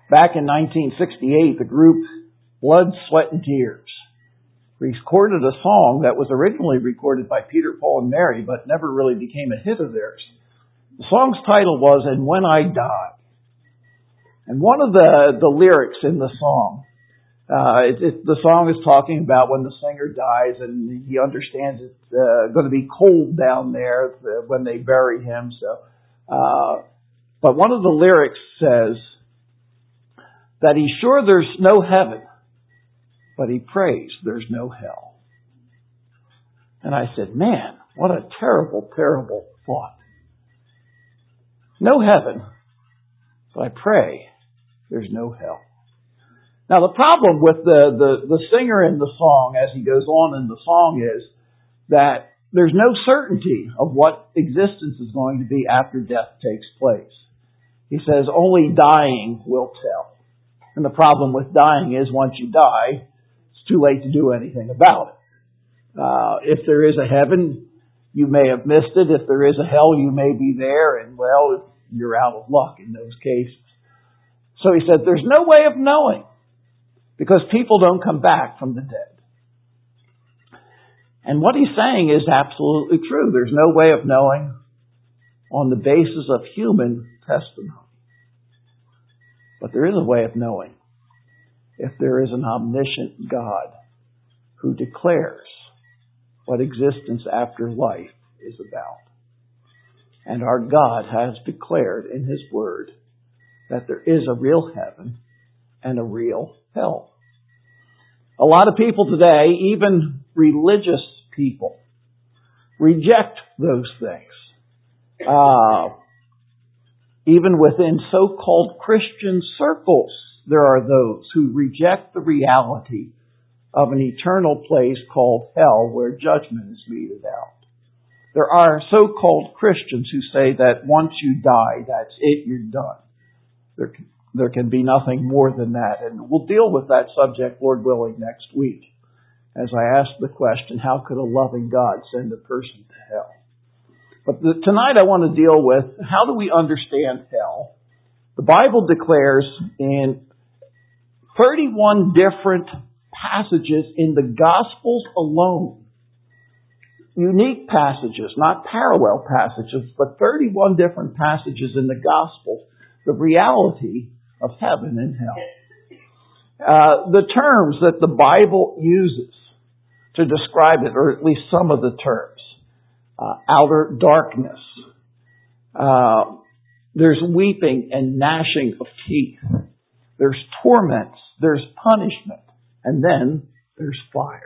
Back in 1968, the group Blood, Sweat, and Tears recorded a song that was originally recorded by Peter, Paul, and Mary, but never really became a hit of theirs. The song's title was "And When I Die." And one of the lyrics in the song, the song is talking about when the singer dies, and he understands it's going to be cold down there when they bury him. But one of the lyrics says that he's sure there's no heaven, but he prays there's no hell. And I said, man, what a terrible, terrible thought. No heaven, but I pray there's no hell. Now the problem with the singer in the song, as he goes on in the song, is that there's no certainty of what existence is going to be after death takes place. He says only dying will tell. And the problem with dying is once you die, it's too late to do anything about it. If there is a heaven, you may have missed it. If there is a hell, you may be there, and well, you're out of luck in those cases. So he said, there's no way of knowing, because people don't come back from the dead. And what he's saying is absolutely true. There's no way of knowing on the basis of human testimony. But there is a way of knowing if there is an omniscient God who declares what existence after life is about. And our God has declared in His Word that there is a real heaven and a real hell. A lot of people today, even religious people, reject those things. Even within so-called Christian circles, there are those who reject the reality of an eternal place called hell where judgment is meted out. There are so-called Christians who say that once you die, that's it, you're done. There can be nothing more than that. And we'll deal with that subject, Lord willing, next week, as I ask the question, how could a loving God send a person to hell? But tonight I want to deal with, how do we understand hell? The Bible declares in 31 different passages in the Gospels alone, unique passages, not parallel passages, but 31 different passages in the Gospel, the reality of heaven and hell. The terms that the Bible uses to describe it, or at least some of the terms, outer darkness, there's weeping and gnashing of teeth, there's torments, there's punishment, and then there's fire.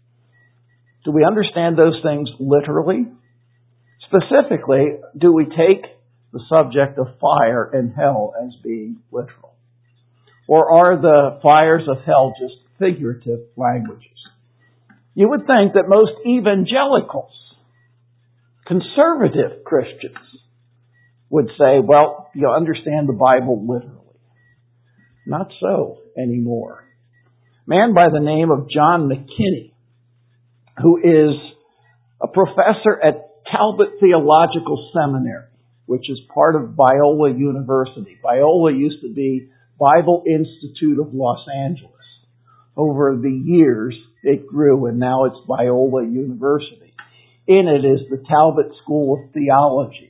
Do we understand those things literally? Specifically, do we take the subject of fire and hell as being literal? Or are the fires of hell just figurative languages? You would think that most evangelicals, conservative Christians, would say, well, you understand the Bible literally. Not so anymore. A man by the name of John McKinney, who is a professor at Talbot Theological Seminary, which is part of Biola University. Biola used to be Bible Institute of Los Angeles. Over the years, it grew, and now it's Biola University. In it is the Talbot School of Theology.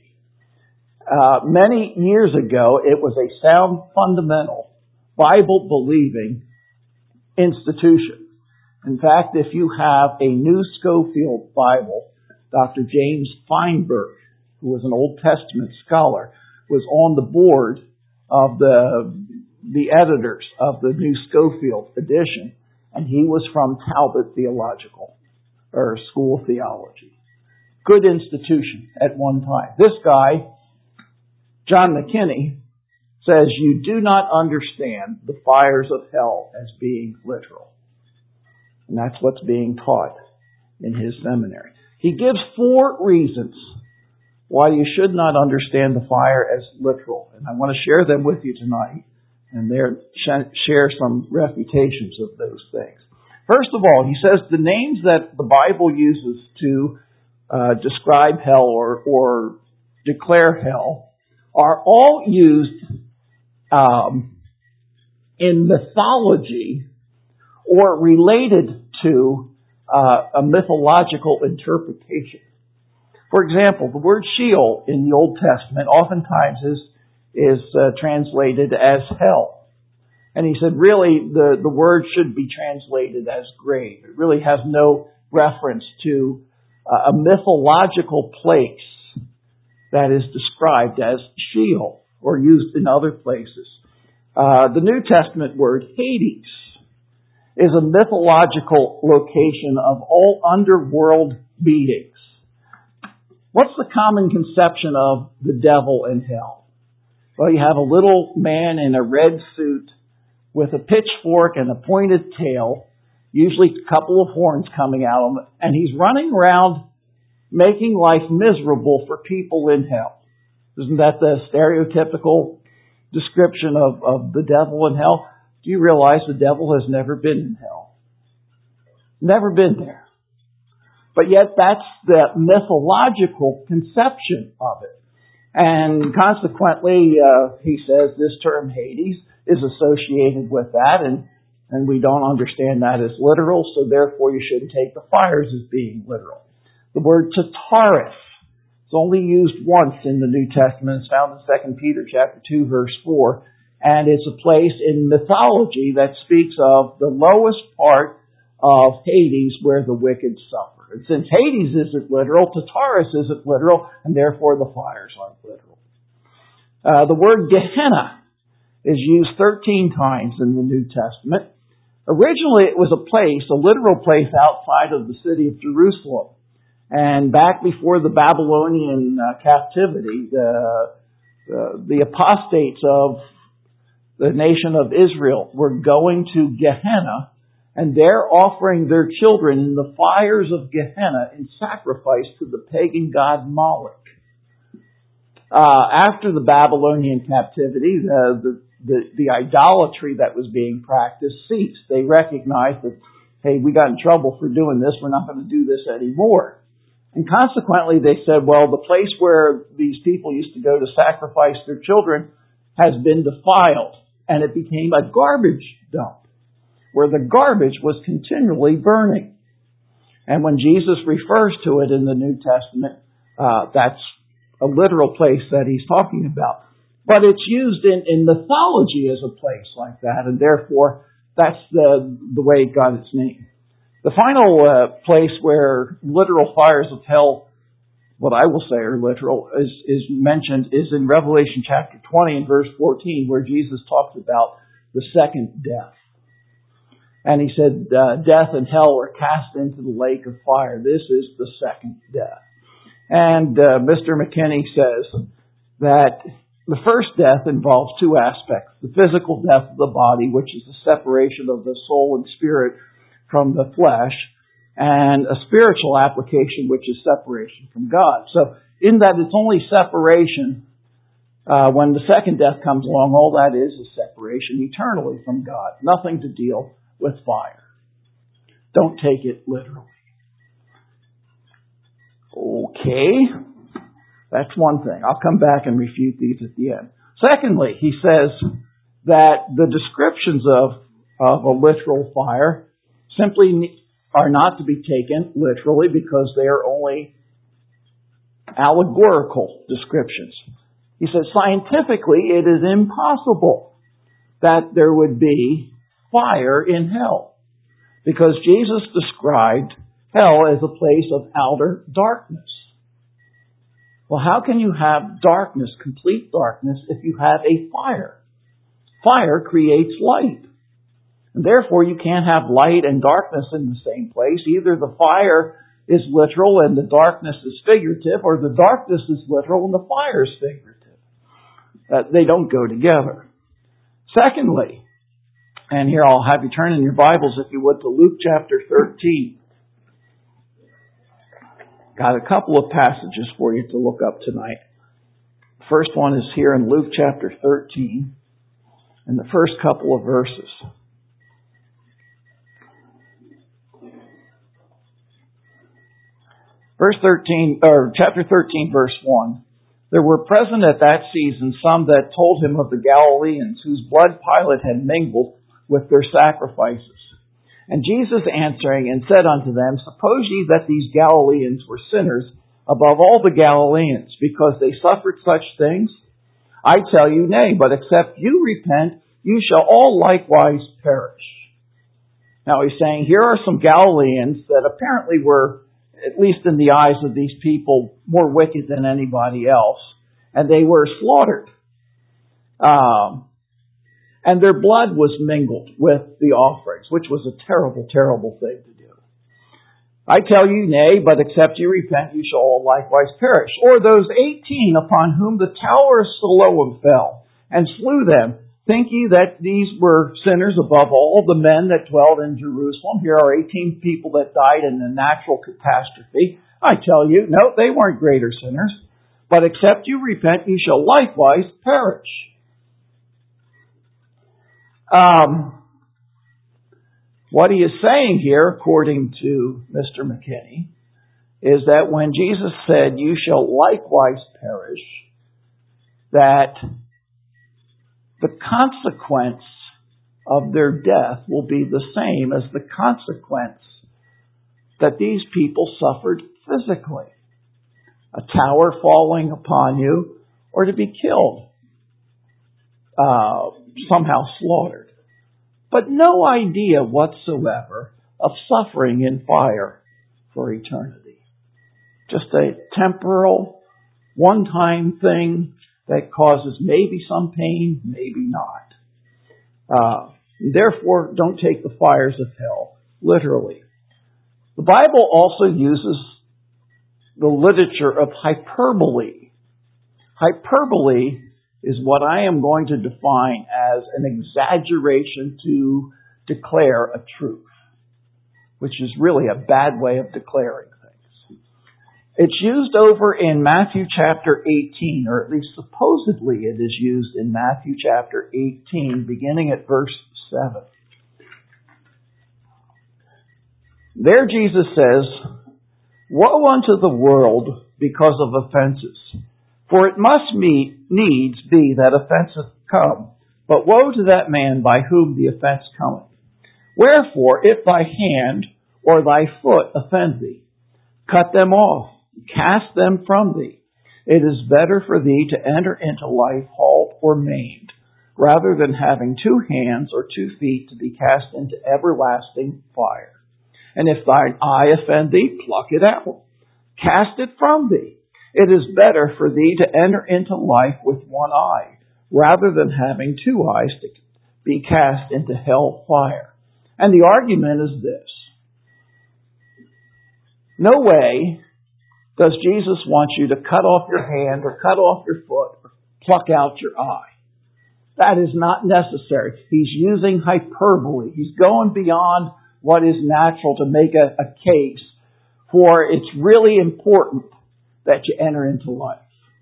Many years ago, it was a sound, fundamental, Bible-believing institution. In fact, if you have a New Schofield Bible, Dr. James Feinberg, who was an Old Testament scholar, was on the board of the editors of the New Schofield edition, and he was from Talbot Theological, or School of Theology. Good institution at one time. This guy, John McKinney, says you do not understand the fires of hell as being literal. And that's what's being taught in his seminary. He gives 4 reasons why you should not understand the fire as literal. And I want to share them with you tonight and share some refutations of those things. First of all, he says the names that the Bible uses to describe hell or declare hell are all used in mythology or related to a mythological interpretation. For example, the word Sheol in the Old Testament oftentimes is translated as hell. And he said really the word should be translated as grave. It really has no reference to a mythological place that is described as Sheol or used in other places. The New Testament word Hades is a mythological location of all underworld beings. What's the common conception of the devil and hell? Well, you have a little man in a red suit with a pitchfork and a pointed tail, usually a couple of horns coming out of him, and he's running around making life miserable for people in hell. Isn't that the stereotypical description of the devil and hell? Do you realize the devil has never been in hell? Never been there. But yet that's the mythological conception of it. And consequently, he says this term Hades is associated with that, and we don't understand that as literal, so therefore you shouldn't take the fires as being literal. The word Tartarus is only used once in the New Testament. It's found in 2 Peter chapter 2, verse 4. And it's a place in mythology that speaks of the lowest part of Hades where the wicked suffer. And since Hades isn't literal, Tartarus isn't literal, and therefore the fires aren't literal. The word Gehenna is used 13 times in the New Testament. Originally it was a literal place outside of the city of Jerusalem. And back before the Babylonian captivity, the apostates of the nation of Israel were going to Gehenna, and they're offering their children in the fires of Gehenna in sacrifice to the pagan god Moloch. After the Babylonian captivity, the idolatry that was being practiced ceased. They recognized that, hey, we got in trouble for doing this, we're not going to do this anymore. And consequently, they said, well, the place where these people used to go to sacrifice their children has been defiled. And it became a garbage dump where the garbage was continually burning. And when Jesus refers to it in the New Testament, that's a literal place that he's talking about. But it's used in mythology as a place like that, and therefore that's the way it got its name. The final place where literal fires of hell, what I will say are literal, is mentioned is in Revelation chapter 20 and verse 14, where Jesus talks about the second death. And he said, death and hell are cast into the lake of fire. This is the second death. And Mr. McKinney says that the first death involves two aspects. The physical death of the body, which is the separation of the soul and spirit from the flesh, and a spiritual application, which is separation from God. So in that it's only separation, when the second death comes along, all that is separation eternally from God. Nothing to deal with fire. Don't take it literally. Okay, that's one thing. I'll come back and refute these at the end. Secondly, he says that the descriptions of a literal fire simply are not to be taken literally because they are only allegorical descriptions. He says scientifically it is impossible that there would be fire in hell because Jesus described hell as a place of outer darkness. Well, how can you have darkness, complete darkness, if you have a fire? Fire creates light. And therefore, you can't have light and darkness in the same place. Either the fire is literal and the darkness is figurative, or the darkness is literal and the fire is figurative. They don't go together. Secondly, and here I'll have you turn in your Bibles, if you would, to Luke chapter 13. Got a couple of passages for you to look up tonight. The first one is here in Luke chapter 13, in the first couple of verses. Verse 13, or chapter 13, verse 1. There were present at that season some that told him of the Galileans whose blood Pilate had mingled with their sacrifices. And Jesus answering and said unto them, Suppose ye that these Galileans were sinners above all the Galileans, because they suffered such things? I tell you, nay, but except you repent, you shall all likewise perish. Now he's saying, here are some Galileans that apparently were, at least in the eyes of these people, more wicked than anybody else. And they were slaughtered. And their blood was mingled with the offerings, which was a terrible, terrible thing to do. I tell you, nay, but except you repent, you shall all likewise perish. Or those 18 upon whom the tower of Siloam fell, and slew them, think ye that these were sinners above all the men that dwelled in Jerusalem? Here are 18 people that died in a natural catastrophe. I tell you, no, they weren't greater sinners. But except you repent, you shall likewise perish. What he is saying here, according to Mr. McKinney, is that when Jesus said, you shall likewise perish, that the consequence of their death will be the same as the consequence that these people suffered physically. A tower falling upon you, or to be killed, somehow slaughtered. But no idea whatsoever of suffering in fire for eternity. Just a temporal, one-time thing that causes maybe some pain, maybe not. Therefore, don't take the fires of hell literally. The Bible also uses the literature of hyperbole. Hyperbole is what I am going to define as an exaggeration to declare a truth, which is really a bad way of declaring things. It's used over in Matthew chapter 18, or at least supposedly it is used in Matthew chapter 18, beginning at verse 7. There Jesus says, Woe unto the world because of offenses! For it must needs be that offences come, but woe to that man by whom the offense cometh. Wherefore, if thy hand or thy foot offend thee, cut them off, cast them from thee. It is better for thee to enter into life halt or maimed, rather than having 2 hands or 2 feet to be cast into everlasting fire. And if thine eye offend thee, pluck it out, cast it from thee. It is better for thee to enter into life with 1 eye, rather than having 2 eyes to be cast into hell fire. And the argument is this. No way does Jesus want you to cut off your hand or cut off your foot or pluck out your eye. That is not necessary. He's using hyperbole. He's going beyond what is natural to make a case for it's really important that you enter into life.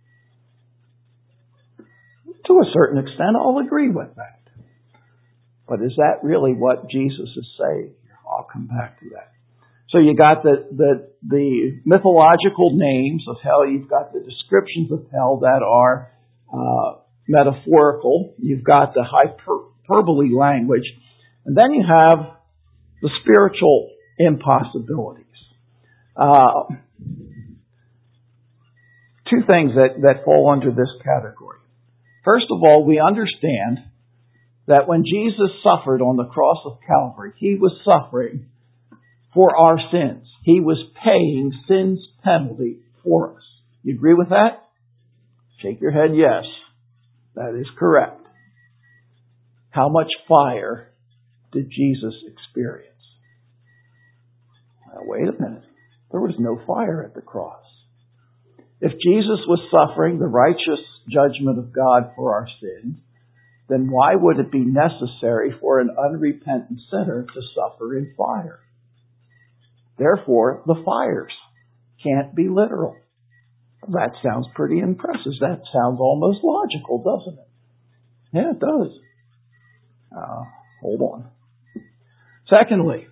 To a certain extent, I'll agree with that. But is that really what Jesus is saying? I'll come back to that. So you got the mythological names of hell. You've got the descriptions of hell that are metaphorical. You've got the hyperbole language. And then you have the spiritual impossibilities. 2 things that fall under this category. First of all, we understand that when Jesus suffered on the cross of Calvary, He was suffering for our sins. He was paying sin's penalty for us. You agree with that? Shake your head yes. That is correct. How much fire did Jesus experience? Now, wait a minute. There was no fire at the cross. If Jesus was suffering the righteous judgment of God for our sins, then why would it be necessary for an unrepentant sinner to suffer in fire? Therefore, the fires can't be literal. That sounds pretty impressive. That sounds almost logical, doesn't it? Yeah, it does. Hold on. Secondly,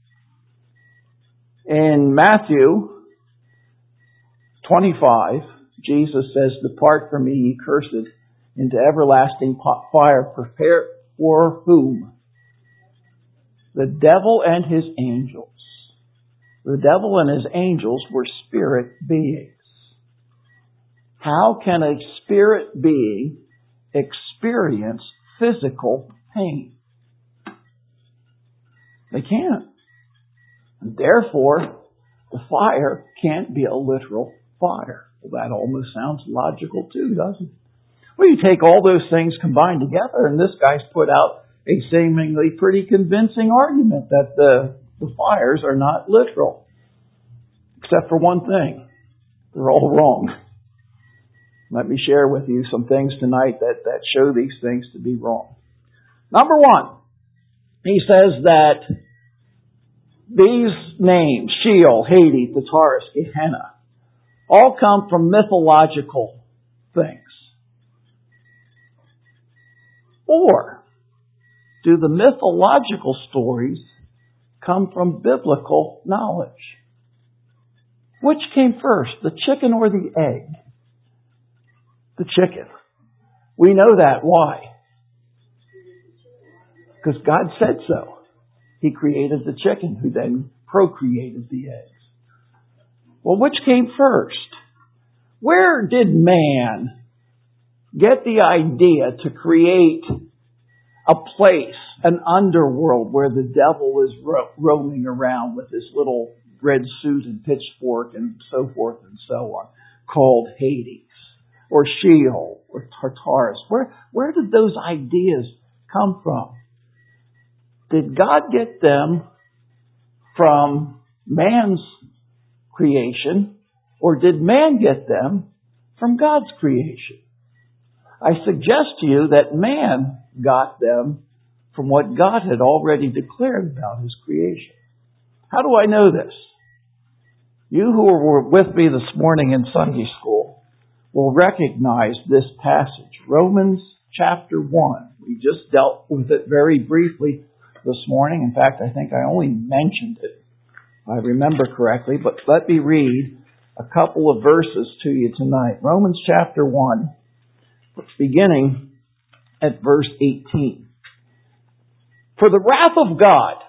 in Matthew 25, Jesus says, "Depart from me, ye cursed, into everlasting fire, prepared for whom? The devil and his angels." The devil and his angels were spirit beings. How can a spirit being experience physical pain? They can't. And therefore, the fire can't be a literal fire. Well, that almost sounds logical too, doesn't it? Well, you take all those things combined together, and this guy's put out a seemingly pretty convincing argument that the fires are not literal. Except for one thing. They're all wrong. Let me share with you some things tonight that show these things to be wrong. Number one, he says that these names, Sheol, Hades, Tartarus, Gehenna, all come from mythological things. Or do the mythological stories come from biblical knowledge? Which came first, the chicken or the egg? The chicken. We know that. Why? Because God said so. He created the chicken, who then procreated the eggs. Well, which came first? Where did man get the idea to create a place, an underworld, where the devil is roaming around with his little red suit and pitchfork and so forth and so on, called Hades, or Sheol, or Tartarus? Where did those ideas come from? Did God get them from man's creation, or did man get them from God's creation? I suggest to you that man got them from what God had already declared about His creation. How do I know this? You who were with me this morning in Sunday school will recognize this passage, Romans chapter 1. We just dealt with it very briefly this morning. In fact, I think I only mentioned it, if I remember correctly, but let me read a couple of verses to you tonight. Romans chapter 1, beginning at verse 18. For the wrath of God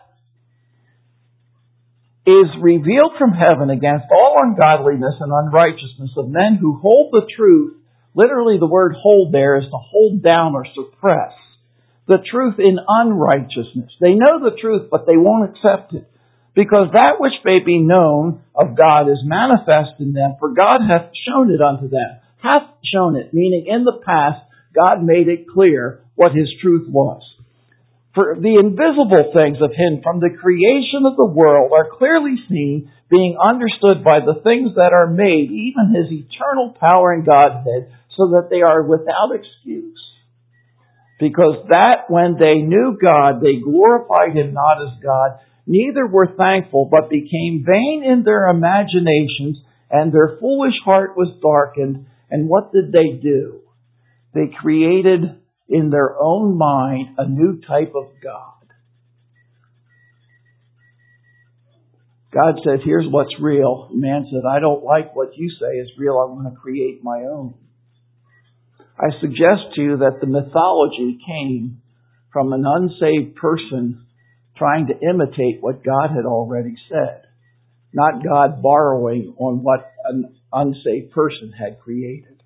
is revealed from heaven against all ungodliness and unrighteousness of men who hold the truth. Literally, the word hold there is to hold down or suppress the truth in unrighteousness. They know the truth, but they won't accept it, because that which may be known of God is manifest in them, for God hath shown it unto them. Hath shown it, meaning in the past, God made it clear what His truth was. For the invisible things of Him from the creation of the world are clearly seen, being understood by the things that are made, even His eternal power and Godhead, so that they are without excuse. Because that when they knew God, they glorified Him not as God, neither were thankful, but became vain in their imaginations, and their foolish heart was darkened. And what did they do? They created in their own mind a new type of God. God said, here's what's real. Man said, I don't like what you say is real. I'm going to create my own. I suggest to you that the mythology came from an unsaved person trying to imitate what God had already said, not God borrowing on what an unsaved person had created.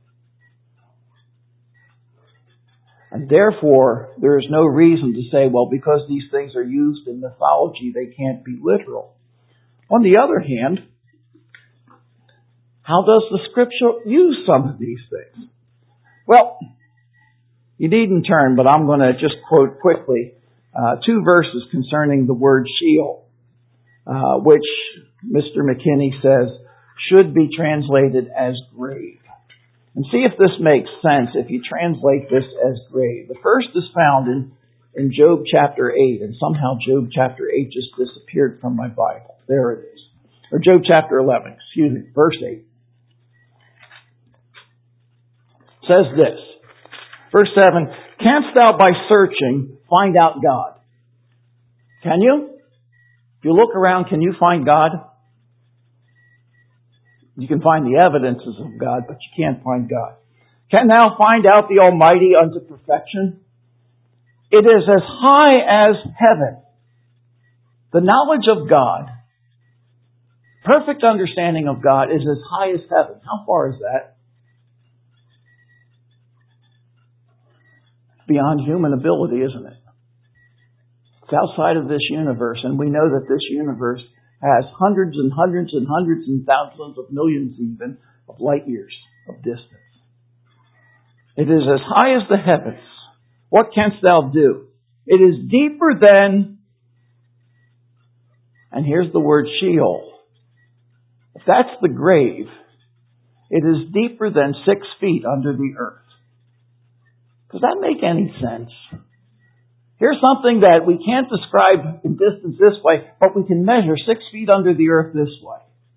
And therefore, there is no reason to say, well, because these things are used in mythology, they can't be literal. On the other hand, how does the Scripture use some of these things? Well, you needn't turn, but I'm going to just quote quickly two verses concerning the word Sheol, which Mr. McKinney says should be translated as grave. And see if this makes sense if you translate this as grave. The first is found in Job chapter 8, and somehow Job chapter 8 just disappeared from my Bible. There it is. Or Job chapter 11, verse 8. It says this, verse 7, canst thou by searching find out God? Can you? If you look around, can you find God? You can find the evidences of God, but you can't find God. Can thou find out the Almighty unto perfection? It is as high as heaven. The knowledge of God, perfect understanding of God, is as high as heaven. How far is that? It's beyond human ability, isn't it? It's outside of this universe, and we know that this universe has hundreds and hundreds and hundreds and thousands of millions even of light years of distance. It is as high as the heavens. What canst thou do? It is deeper than, and here's the word Sheol. If that's the grave, it is deeper than 6 feet under the earth. Does that make any sense? Here's something that we can't describe in distance this way, but we can measure 6 feet under the earth this way.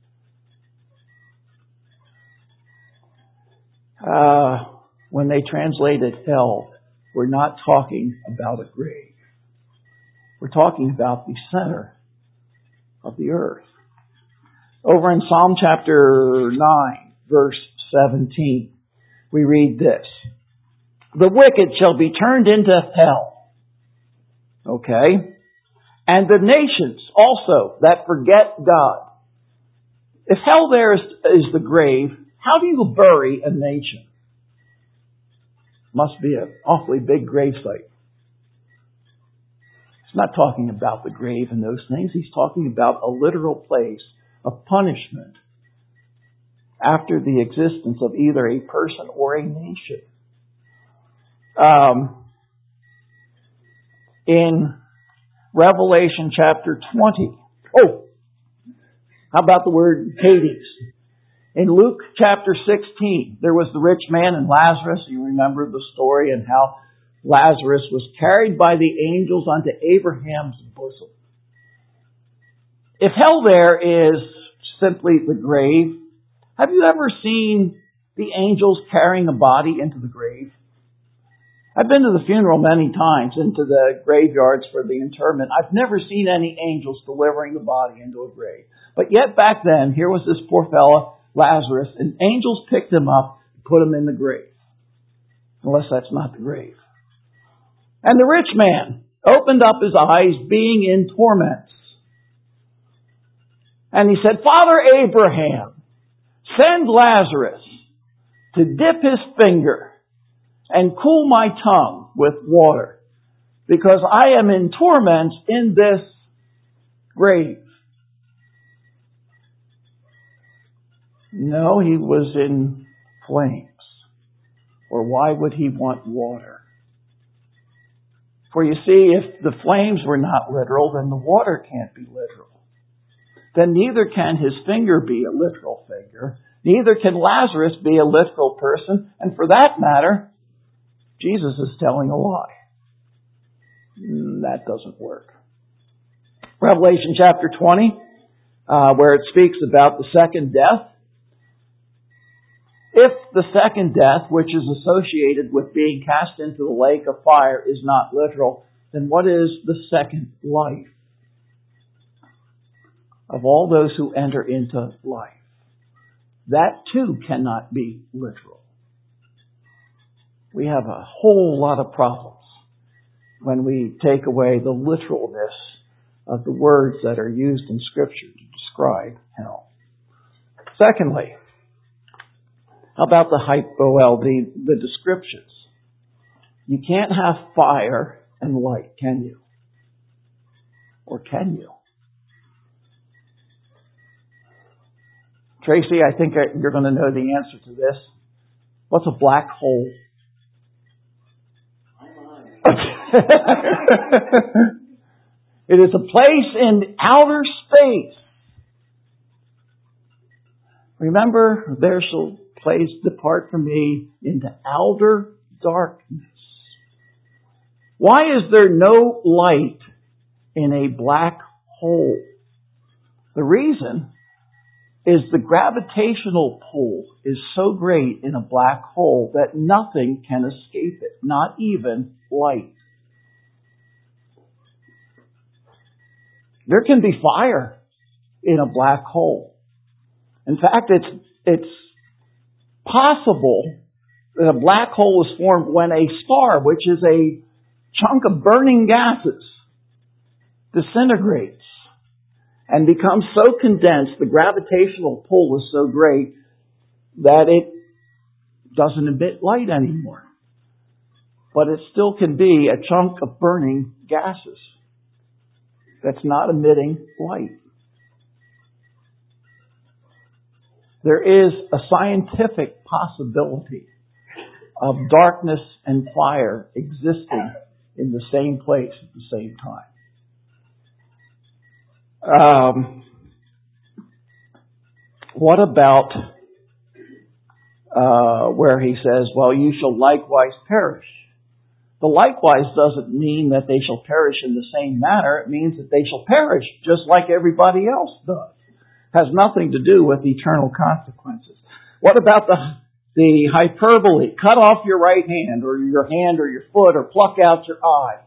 When they translated hell, we're not talking about a grave. We're talking about the center of the earth. Over in Psalm chapter 9, verse 17, we read this. The wicked shall be turned into hell. Okay? And the nations also that forget God. If hell there is the grave, how do you bury a nation? Must be an awfully big grave site. He's not talking about the grave and those things. He's talking about a literal place of punishment after the existence of either a person or a nation. In Revelation chapter 20. How about the word Hades? In Luke chapter 16, there was the rich man and Lazarus. You remember the story and how Lazarus was carried by the angels unto Abraham's bosom. If hell there is simply the grave, have you ever seen the angels carrying a body into the grave? I've been to the funeral many times, into the graveyards for the interment. I've never seen any angels delivering the body into a grave. But yet back then, here was this poor fella, Lazarus, and angels picked him up and put him in the grave. Unless that's not the grave. And the rich man opened up his eyes, being in torments. And he said, Father Abraham, send Lazarus to dip his finger and cool my tongue with water, because I am in torments in this grave. No, he was in flames. Or why would he want water? For you see, if the flames were not literal, then the water can't be literal. Then neither can his finger be a literal finger. Neither can Lazarus be a literal person. And for that matter, Jesus is telling a lie. That doesn't work. Revelation chapter 20, where it speaks about the second death. If the second death, which is associated with being cast into the lake of fire, is not literal, then what is the second life of all those who enter into life? That too cannot be literal. We have a whole lot of problems when we take away the literalness of the words that are used in Scripture to describe hell. Secondly, how about the descriptions? You can't have fire and light, can you? Or can you? Tracy, I think you're going to know the answer to this. What's a black hole? It is a place in outer space. Remember, there shall place depart from me into outer darkness. Why is there no light in a black hole? The reason is the gravitational pull is so great in a black hole that nothing can escape it, not even light. There can be fire in a black hole, In fact, it's possible that a black hole is formed when a star, which is a chunk of burning gases, disintegrates and becomes so condensed, the gravitational pull is so great that it doesn't emit light anymore. But it still can be a chunk of burning gases that's not emitting light. There is a scientific possibility of darkness and fire existing in the same place at the same time. What about where he says, well, you shall likewise perish? The likewise doesn't mean that they shall perish in the same manner. It means that they shall perish just like everybody else does. It has nothing to do with eternal consequences. What about the hyperbole? Cut off your right hand or your foot, or pluck out your eye.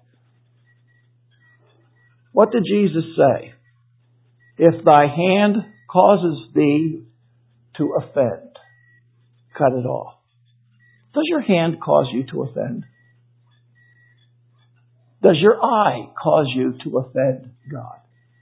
What did Jesus say? If thy hand causes thee to offend, cut it off. Does your hand cause you to offend? Does your eye cause you to offend God?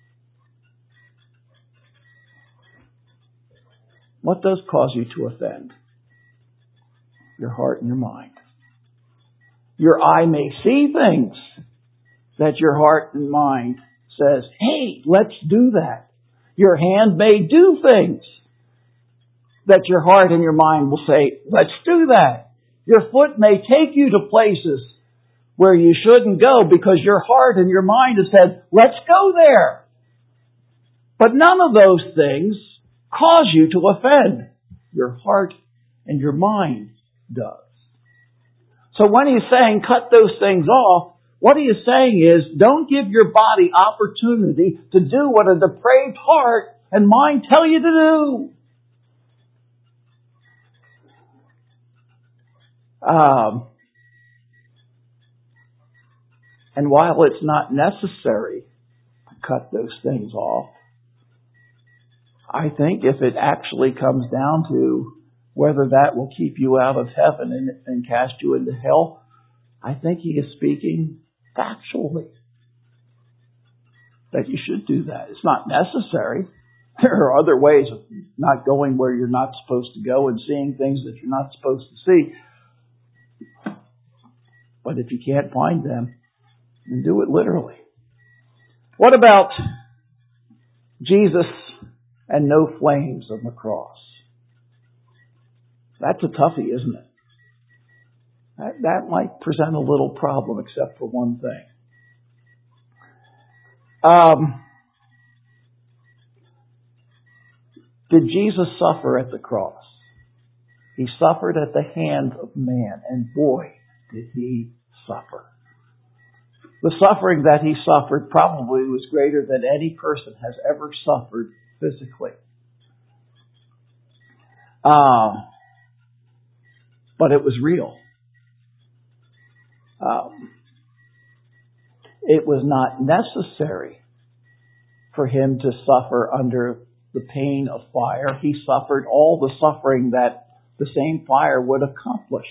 What does cause you to offend? Your heart and your mind. Your eye may see things that your heart and mind says, hey, let's do that. Your hand may do things that your heart and your mind will say, let's do that. Your foot may take you to places where you shouldn't go because your heart and your mind have said, let's go there. But none of those things cause you to offend. Your heart and your mind does. So when he's saying cut those things off, what he is saying is don't give your body opportunity to do what a depraved heart and mind tell you to do. And while it's not necessary to cut those things off, I think if it actually comes down to whether that will keep you out of heaven and cast you into hell, I think he is speaking factually that you should do that. It's not necessary. There are other ways of not going where you're not supposed to go and seeing things that you're not supposed to see. But if you can't find them, then do it literally. What about Jesus and no flames on the cross? That's a toughie, isn't it? That might present a little problem, except for one thing. Did Jesus suffer at the cross? He suffered at the hands of man, and boy, did he suffer. The suffering that he suffered probably was greater than any person has ever suffered physically. But it was real. It was not necessary for him to suffer under the pain of fire. He suffered all the suffering that the same fire would accomplish.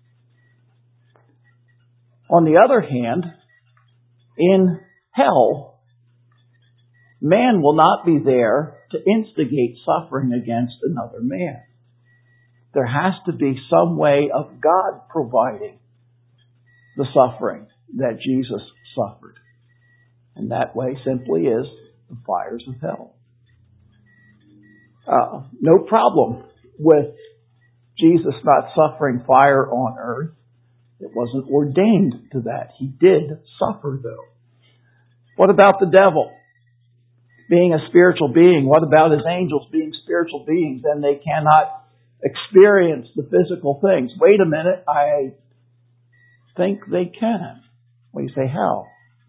On the other hand, in hell, man will not be there to instigate suffering against another man. There has to be some way of God providing the suffering that Jesus suffered. And that way simply is the fires of hell. No problem with Jesus not suffering fire on earth. It wasn't ordained to that. He did suffer, though. What about the devil being a spiritual being? What about his angels being spiritual beings? And they cannot experience the physical things. Wait a minute, I think they can. Well, you say, how?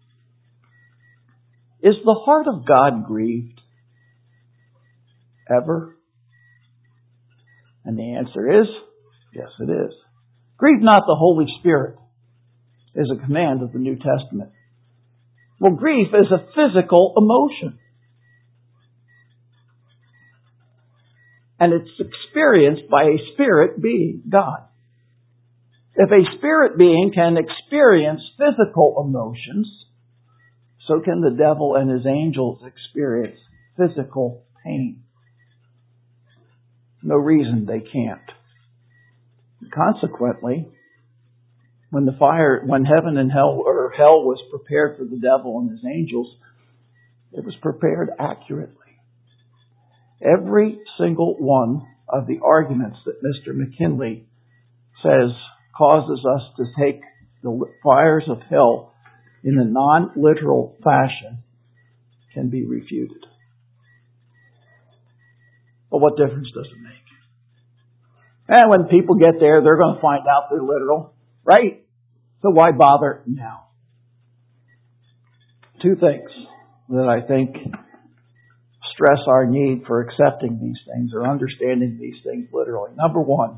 Is the heart of God grieved? Ever? And the answer is, yes, it is. Grieve not the Holy Spirit is a command of the New Testament. Well, grief is a physical emotion. and it's experienced by a spirit being, God. If a spirit being can experience physical emotions, so can the devil and his angels experience physical pain. No reason they can't. Consequently, when heaven and hell, or hell was prepared for the devil and his angels, it was prepared accurately. Every single one of the arguments that Mr. McKinley says causes us to take the fires of hell in a non-literal fashion can be refuted. But what difference does it make? And when people get there, they're going to find out they're literal, right? So why bother now? Two things that I think stress our need for accepting these things or understanding these things literally. Number one,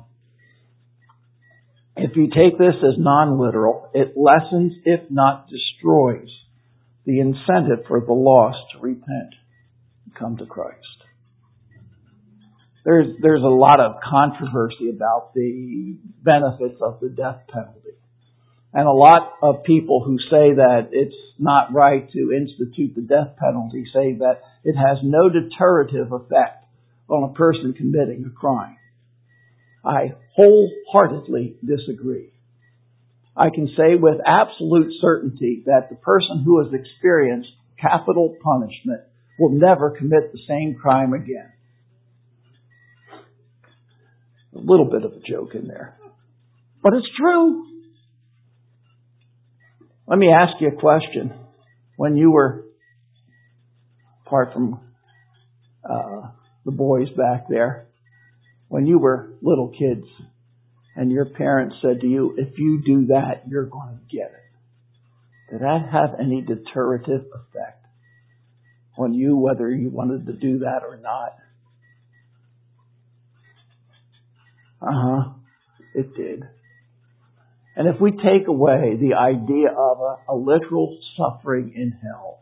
if you take this as non-literal, it lessens, if not destroys, the incentive for the lost to repent and come to Christ. There's a lot of controversy about the benefits of the death penalty. And a lot of people who say that it's not right to institute the death penalty say that it has no deterrative effect on a person committing a crime. I wholeheartedly disagree. I can say with absolute certainty that the person who has experienced capital punishment will never commit the same crime again. A little bit of a joke in there. But it's true. Let me ask you a question. When you were, apart from the boys back there, when you were little kids and your parents said to you, if you do that, you're going to get it. Did that have any deterrative effect on you, whether you wanted to do that or not? It did. And if we take away the idea of a literal suffering in hell,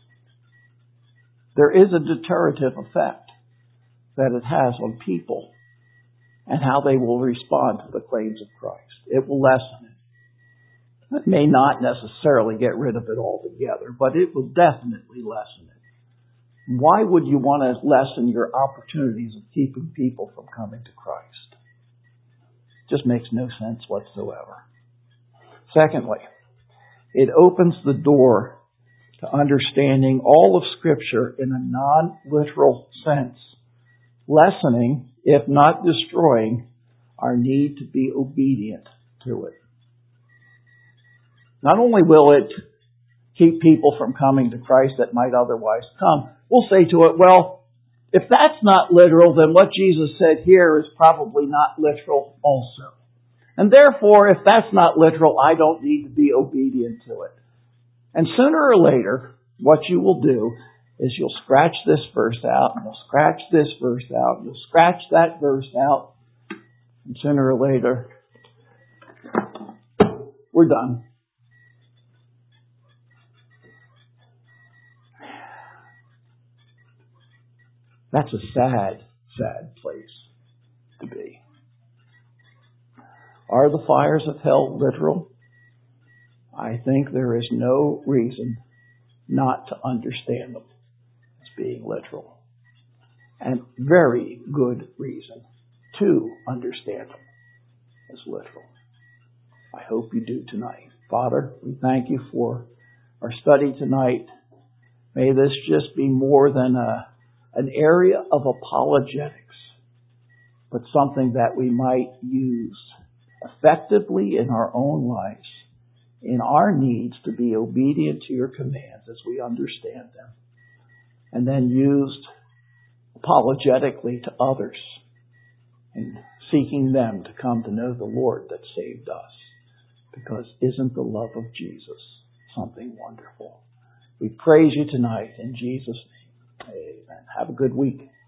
there is a deterrative effect that it has on people and how they will respond to the claims of Christ. It will lessen it. It may not necessarily get rid of it altogether, but it will definitely lessen it. Why would you want to lessen your opportunities of keeping people from coming to Christ? It just makes no sense whatsoever. Secondly, it opens the door to understanding all of Scripture in a non-literal sense, lessening, if not destroying, our need to be obedient to it. Not only will it keep people from coming to Christ that might otherwise come, we'll say to it, well, if that's not literal, then what Jesus said here is probably not literal also. And therefore, if that's not literal, I don't need to be obedient to it. And sooner or later, what you will do is you'll scratch this verse out, and you'll scratch this verse out, and you'll scratch that verse out, and sooner or later, we're done. That's a sad, sad place to be. Are the fires of hell literal? I think there is no reason not to understand them as being literal. And very good reason to understand them as literal. I hope you do tonight. Father, we thank you for our study tonight. May this just be more than an area of apologetics, but something that we might use effectively in our own lives, in our needs to be obedient to your commands as we understand them, and then used apologetically to others in seeking them to come to know the Lord that saved us. Because isn't the love of Jesus something wonderful? We praise you tonight in Jesus' name. Amen. Have a good week.